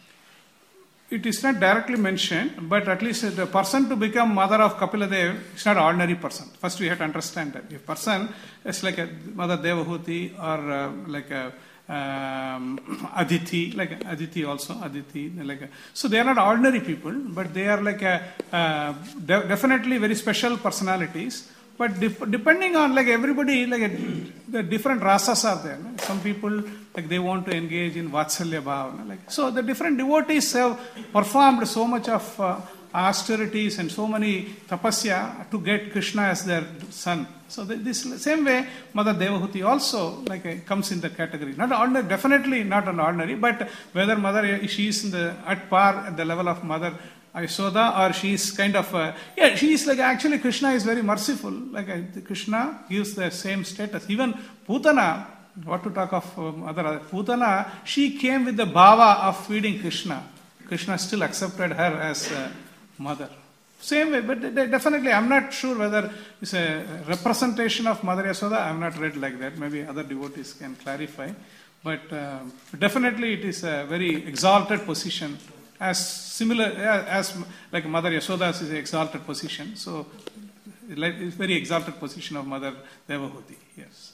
it is not directly mentioned, but at least the person to become mother of Kapila Dev is not an ordinary person. First we have to understand that. If person is like a Mother Devahuti or uh, like a um, Aditi, like Aditi also, Aditi, like a, so they are not ordinary people, but they are like a, uh, de- definitely very special personalities. But dep- depending on like everybody, like a, the different rasas are there. No? Some people like they want to engage in Vatsalya Bhava. Like so, the different devotees have performed so much of uh, austerities and so many tapasya to get Krishna as their son. So the, this same way, Mother Devahuti also like uh, comes in the category. Not ordinary, definitely not an ordinary, but whether Mother she is in the at par at the level of Mother Yashoda, or she is kind of, uh, yeah, she is like actually Krishna is very merciful. Like uh, Krishna gives the same status. Even Putana, what to talk of um, other Putana, she came with the bhava of feeding Krishna. Krishna still accepted her as uh, mother. Same way, but they definitely, I'm not sure whether it's a representation of Mother Yashoda. I have not read like that. Maybe other devotees can clarify. But uh, definitely it is a very exalted position. As similar as, as like Mother Yashoda's is an exalted position, so like it's very exalted position of Mother Devahuti. Yes.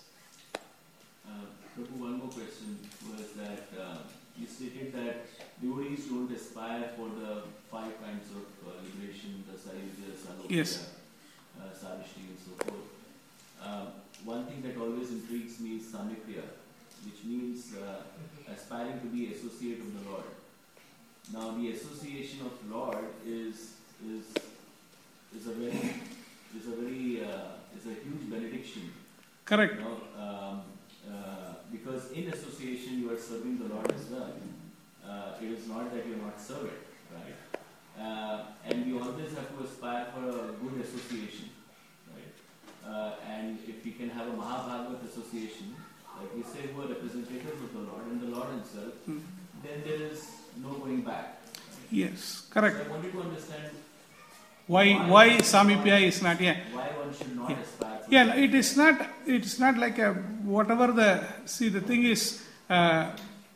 Uh, Prabhu, one more question was that uh, you stated that devotees don't aspire for the five kinds of uh, liberation, the Sayujya, Salokya, Yes. uh, Sarishti, and so forth. Uh, one thing that always intrigues me is Samipya, which means uh, aspiring to be associate of the Lord. Now, the association of Lord is is is a very is a very uh, is a huge benediction. Correct. You know, um, uh, because in association you are serving the Lord as well. Uh, it is not that you are not serving, right? Uh, and we always have to aspire for a good association, right? Uh, and if we can have a Mahabhagavat association, like we say, who are representatives of the Lord and the Lord Himself, mm. then there is no going back. Yes, correct. So I wanted to understand why why, why Samipya is not, yeah. Why one should not yeah. aspire to Yeah, no, it is not, it is not like a, whatever the, see the thing is, uh,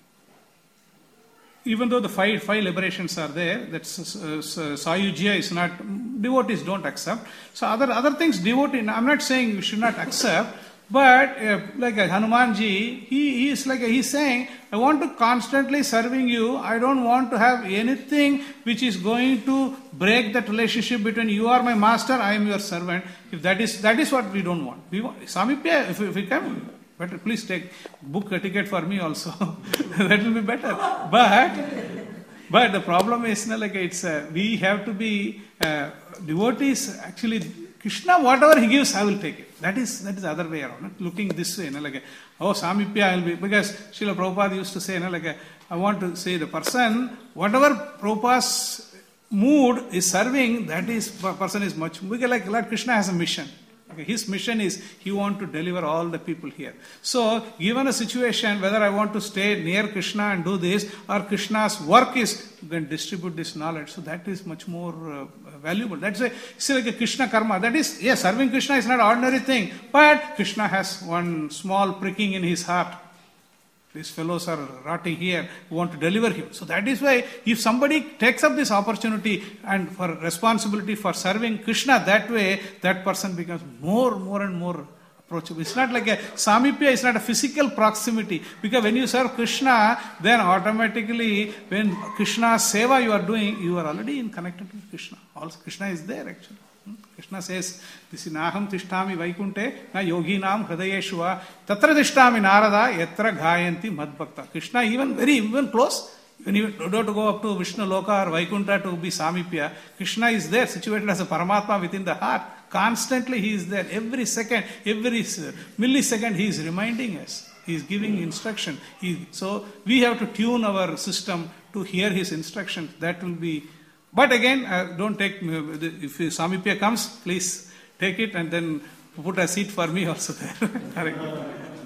even though the five, five liberations are there, that's uh, Sayujya is not, devotees don't accept. So other, other things devotee, I'm not saying we should not accept, but uh, like a Hanumanji, he, he is like a, he's saying, I want to constantly serving you. I don't want to have anything which is going to break that relationship between you are my master, I am your servant. If that is that is what we don't want. We want Samipya, if, if we come, better please take book a ticket for me also. That will be better. But but the problem is like it's uh, we have to be uh, devotees actually. Krishna, whatever he gives, I will take it. That is that is the other way around. Not looking this way, you know, like a, oh Samipya, I will be, because Srila Prabhupada used to say, you know, like a, I want to say the person, whatever Prabhupada's mood is serving, that is person is much. Because like Lord Krishna has a mission. Okay, his mission is he wants to deliver all the people here. So, given a situation, whether I want to stay near Krishna and do this, or Krishna's work is to distribute this knowledge, so that is much more uh, valuable. That's a, it's like a Krishna karma. That is, yes, serving Krishna is not an ordinary thing, but Krishna has one small pricking in his heart. These fellows are rotting here, who want to deliver him. So that is why if somebody takes up this opportunity and for responsibility for serving Krishna that way, that person becomes more, more and more approachable. It's not like a samipya, it's not a physical proximity. Because when you serve Krishna, then automatically when Krishna's seva you are doing, you are already in connected with Krishna. Also Krishna is there actually. Krishna says, this is Naham Tishtami Vaikunte, na yoginam hridayeshua, tatra tishtami narada, yatra ghayanti madbhakta. Krishna even very, even close, when you don't have to go up to Vishnu Loka or Vaikunta to be Samipya, Krishna is there, situated as a Paramatma within the heart. Constantly he is there, every second, every millisecond he is reminding us. He is giving instruction. He, so we have to tune our system to hear his instructions. That will be. But again, uh, don't take, if Samipya comes, please take it and then put a seat for me also there. Hare Krishna.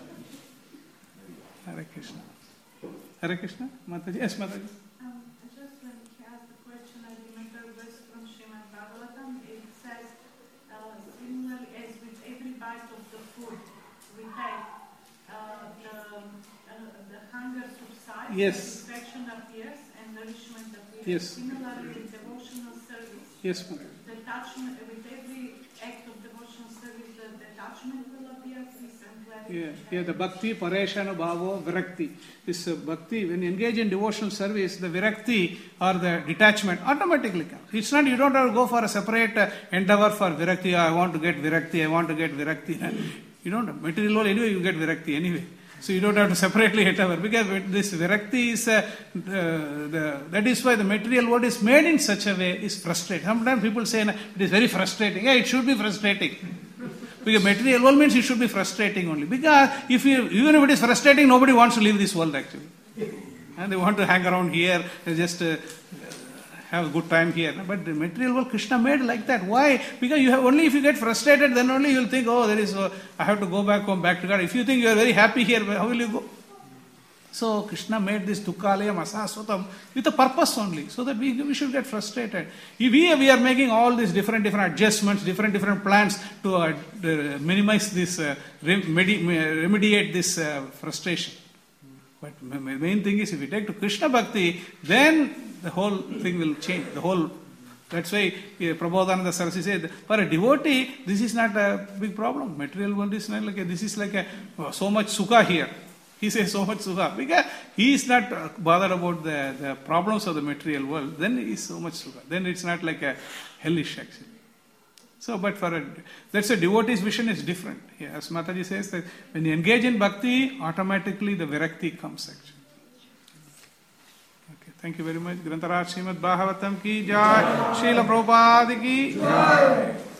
Hare Krishna. Hare Krishna. Mataji. Yes, Mataji. Um, just when he asked the question, I remember a verse from Srimad Bhagavatam. It says, uh, similarly as with every bite of the food we take, uh, the, uh, the hunger subsides, Yes. satisfaction appears, and nourishment appears. Yes. Similarly with devotional service, Yes, ma'am. detachment, with every act of devotional service, the detachment will appear, peace and clarity. Yeah, yeah, the bhakti, pareshana bhavo, virakti. This uh, bhakti, when you engage in devotional service, the virakti or the detachment automatically comes. It's not, you don't have to go for a separate uh, endeavor for virakti. I want to get virakti, I want to get virakti. You don't, material world anyway, you get virakti anyway. So you don't have to separately endeavor, because this virakti is, uh, the, the, that is why the material world is made in such a way, is frustrating. Sometimes people say it is very frustrating. Yeah, it should be frustrating. Because material world means it should be frustrating only. Because if you, even if it is frustrating, nobody wants to leave this world actually. And they want to hang around here and just uh, have a good time here. But the material world, Krishna made like that. Why? Because you have only if you get frustrated, then only you will think, oh, there is, uh, I have to go back home, back to God. If you think you are very happy here, how will you go? So Krishna made this Dukkalayam Asaswatam with a purpose only, so that we, we should get frustrated. If we, we are making all these different different adjustments, different different plans to uh, minimize this, uh, remedi- remediate this uh, frustration. But the main thing is, if we take to Krishna Bhakti, then the whole thing will change. The whole, that's why uh, Prabodhananda Saraswati said, for a devotee, this is not a big problem. Material world is not like a, this is like a, oh, so much sukha here. He says so much sukha. Because he is not bothered about the, the problems of the material world. Then he is so much sukha. Then it's not like a hellish actually. So, but for a, that's a devotee's vision is different. Yeah, as Mataji says, that when you engage in bhakti, automatically the virakti comes actually. Okay, thank you very much. Grantaraj Srimad Bhagavatam ki jai, Srila Prabhupada ki jai.